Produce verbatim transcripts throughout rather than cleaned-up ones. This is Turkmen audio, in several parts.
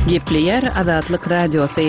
Gepleyer Azatlyk Radiosu.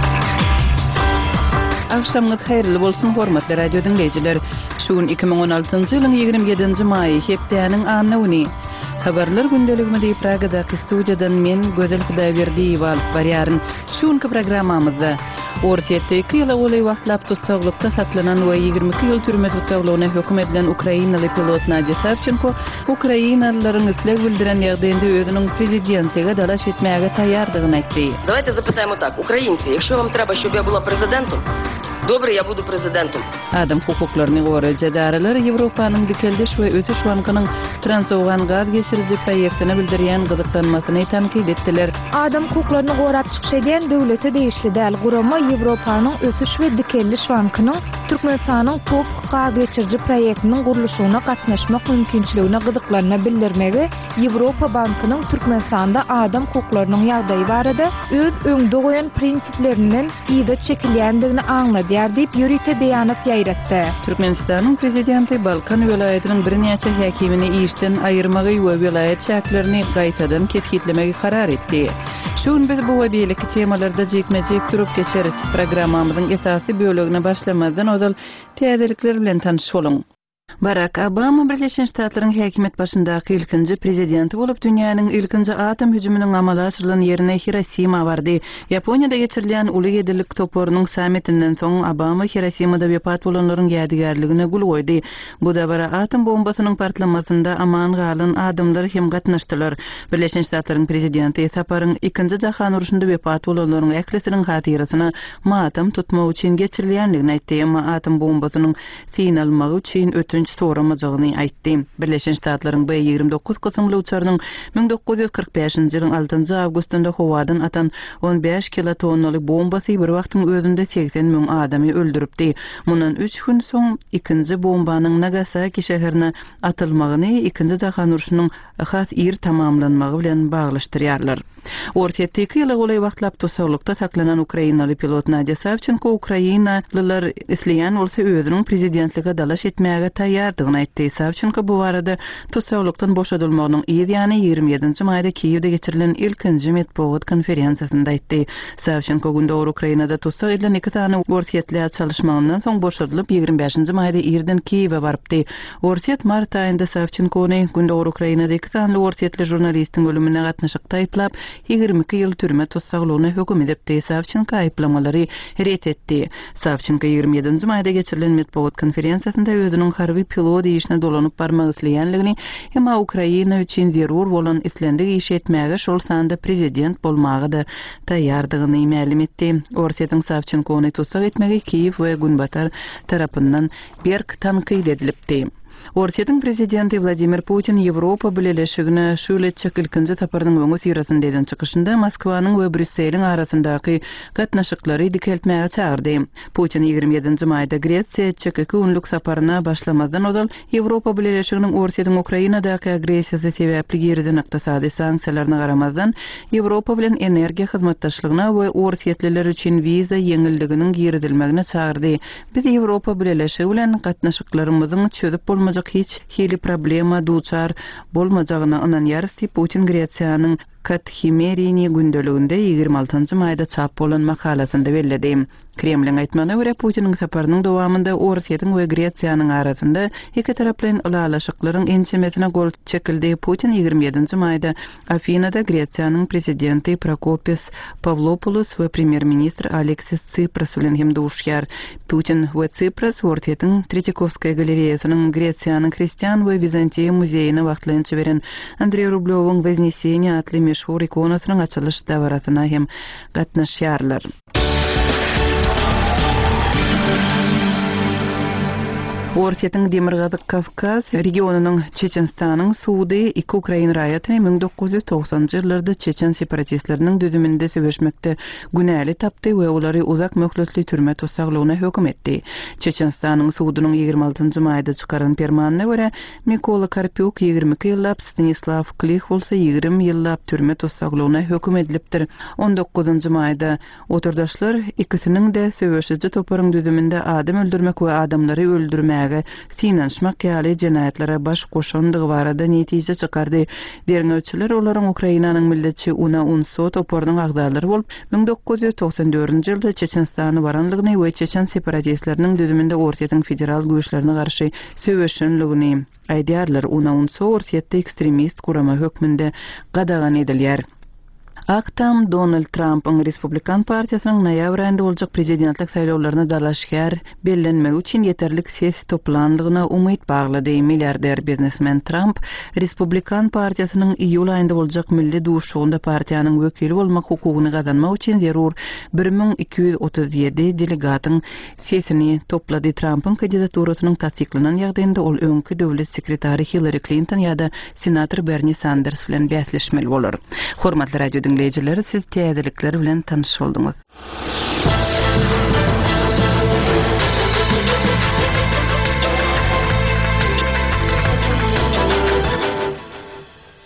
Akşamınız hayırlı bolsun hormatly radio dinleyijiler. Şuun iki bin on altyncı ýylyň ýygrimi ýedinji maý hepdäniň anyny. Habarlar gündeliginde Pragada studiýadan men Gözel Hudaýberdiýew alyp barýaryn. Şuunky programmamyzda Orsiýetde iki ýyla goly wagtlap tutsaglykda saklanan we ýygrimi iki ýyl türme tutsaglygyna hökm edilen Ukrainaly pilot Nadia Savchenko, Ukrainalıların isleg bildiren ýagdaýynda özüniň prezidentligiga dalaş etmäge taýýardygyny aýtdy. Давайте запитаємо так, українці, якщо вам треба, щоб я була президентом, добре, я буду президентом. Adam hukuklaryny goraja daralar Ýewropanyň dikeldiş we ötüş wankanyň transowgan gaz geçirici proýektine bildirýän gyzyklanmasyny tankid etdiler. Adam hukuklaryny goratçyk şeýden döwlete değişli däl gurama Ýewropanyň ötüş we dikeldiş wankanyň Türkmenistanyň top gaz geçirici proýektiniň guruluşyna gatnaşmak mümkinçiligine gyzyklanma bildirmegi Ýewropa bankynyň Türkmenistanda adam hukuklarynyň ýagdaýy barada öz öňde goýan prinsiplerinden ýa-da çekilýändigini aňlady diýip ýürite beýanat ýaýratdy. Türkmenistanyň prezidenti Balkan welaýatynyň bir näçe häkimini işden aýyrmagy we welaýat şäherlerini gaýtadan ketgitlemegi karar etdi. Şuun biz bu we beýleki temalarda jekmejek turup geçeriz. Programmamyzyň esasy bölügine başlamazdan ozal täzelikler bilen tanyş boluň. Barack Obama Birleşen Ştatlaryň häkimet başyndaky ilkinji prezidenti bolup dünýäniň ilkinji atom hüjüminiň amala aşyrylan ýerine Hiroşima bardy. Ýaponiýada geçirilýän uly ýedilik toporunyň sammitinden soň Obama Hiroşimada wepat bolanlaryň ýadygarlygine gul goýdy. Bu da bara atom bombasynyň partlamasynda aman galan adamlar hem gatnaşdylar. Birleşen Ştatlaryň prezidenti saparyň ikinji jahan uruşynda wepat bolanlaryň äklesiniň hatyrasyna matam tutmak üçin geçirilýänligini aýtdy. Emma atom bombasynyň sinalmagy üçin ötünç soramajygyny aýtdy. Birleşen Ştatlaryň B ýygrimi dokuz kysymly uçarynyň bin dokuz ýüz kırk beşinji ýylyň altynjy awgustynda howadan atan on beş kilotonnaly bombasy bir wagtyň özünde seksen miň adamy öldüripdi. Mundan üç gün soň ikinji bombanyň Nagasaki şäherine atylmagyny ikinji jahan uruşynyň has ýer tamamlanmagy bilen baglaşdyrýarlar. Orsiýetde iki ýyla goly wagtlap tutsaglykda saklanan Ukrainaly pilot Nadia Savchenko Ukrainalılar isleýän bolsa özüniň prezidentlige dalaş etmäge taýýardygyny aýtdy. Savchenko bu barada tutsaglykdan boşadylmagynyň ýygyny ýygrimi ýedinji maýda Kiýewde geçirilen ilkinji matbuat konferensiýasynda aýtdy. Savchenko gündä Ukrainada tutsag edilen iki tane orsiýetli çalışmagynyň soň boşadylyp ýygrimi beşinji maýda ýerden Kiýewe barypdy. Orsiýet mart aýynda Savchenkony gündä Ukrainada iki tane orsiýetli jurnalistiň ölümine gatnaşyk taýplap ýygrimi iki ýyl türme tutsaglygyna hökm edipdi. Savchenko aýplamалary ret etdi. Savchenko ýygrimi ýedinji maýda geçirilen matbuat konferensiýasynda özüniň harby pilot işine dolanyp barmak isleýänligini, emma Ukraina üçin zerur bolan islendik iş etmäge şol sanda prezident bolmagy da taýýardygyny ma'lum etdi. Orsiýetiň Savchenkony tutsag etmegi Kiýew we Günbatar tarapyndan berk tankyd edilipdi. Orsiýetiň prezidenti Vladimir Putin Ýewropa bileşigine şöyle ilkinji taparynyň öňü sirasynda eden çykyşynda Moskwanyň we Brüsseliň arasyndaky gatnaşyklary dikeltmäge çağırdy. Putin ýygrimi ýedinji maýda Gretsiýa çyky günlük saparyna başlamazdan ozal Ýewropa bileşiginiň Orsiýetiň Ukrainadaky agresiýasy sebäpli girden ykdysady sanksiýalaryna garamazdan Ýewropa bilen energiýa hyzmatdaşlygyna we Orsiýetliler üçin wiza ýeňildiginiň girdilmegine çağırdy. Biz Ýewropa bileşigi bilen gatnaşyklarymyzyň çözüp bolmajak hiç hili problema duçar bolmajagyna inanýarys diýip Putin Gretsiýanyň Kathimerini gündeliginde ýygrimi altynjy maýda çap bolan makalasynda bellädi. Kremliň aýtmagyna görä Putiniň saparynyň dowamında Orsiýetiň we Gretsiýanyň arasynda iki taraplyň ulalaşyklaryň ençemesine gol çekildi. Putin ýygrimi ýedinji maýda Afinada Gretsiýanyň prezidenti Prokopis Pavlopoulos we premier-ministr Aleksis Tsipras bilen hem duşýar. Putin we Tsipras Orsiýetiň Tretikovskaya galeriýasynyň Gretsiýanyň Hristian we Bizantiýa muzeýine wagtlynça beren Andrei Rublyowyň Voznesenie atly meşhur ikonasynyň açylyş dawratyna hem gatnaşýarlar. Orsiýetiň Demirgazyk Kavkaz regionunyň Çeçenstanyň suwdy iki Ukraina raýatyny bin dokuz ýüz togsanjy ýyllarda Çeçen separatistleriniň düzüminde söwüşmekde günäli tapdy we olary uzak möhletli türme tutsaglygyna hökm etdi. Çeçenstanyň suwdynyň ýygrimi altynjy maýda çykaran fermanyna görä Mikola Karpyuk ýygrimi iki ýyllap, Stanislav Klich bolsa ýygrimi ýyllap türme tutsaglygyna hökm edilipdir. on dokuzunjy maýda oturdaşlar ikisiniň de söwüşüji toparyň düzüminde adam öldürmek we adamlary öldürmäge Ukrainaga sinanşmak ýaly jenayatlary baş goşandygy barada netije çykardy. Derňöçüler olaryň Ukrainanyň milletçi Una Unso topornyň agdalary bolup bin dokuz ýüz toksan dördünji ýylda Çeçenstany baranlygyny we Çeçen separatistleriniň düzüminde Orsiýetiň federal güýçlerine garşy söwüşenligini aýdýarlar. Una Unso Orsiýetde ekstremist gurama hökmünde gadagan edilýär. Aktam Donald Trump'ın Respublikan Partiýasynyň noýabr aýynda boljak prezidentlik saýlawlaryna dalaşýar bellenmek üçin ýeterlik ses toplandygyna umyt baglady. Milliarder biznesmen Trump Respublikan Partiýasynyň iýul aýynda boljak milli duşugynda partiýanyň wekili bolmak hukugyny gazanmak üçin zerur bir ming iki ýüz otuz ýedi delegatyň sesini toplady. Trump'ın kandidaturasynyň tasdiklanan ýagdaýynda ol öňkü döwlet sekretary Hillary Clinton ýa-da senator Bernie Sanders bilen bäsleşmeli bolar. Hormatly radio dinleyijiler, siz täzelikler bilen tanış boldunuz.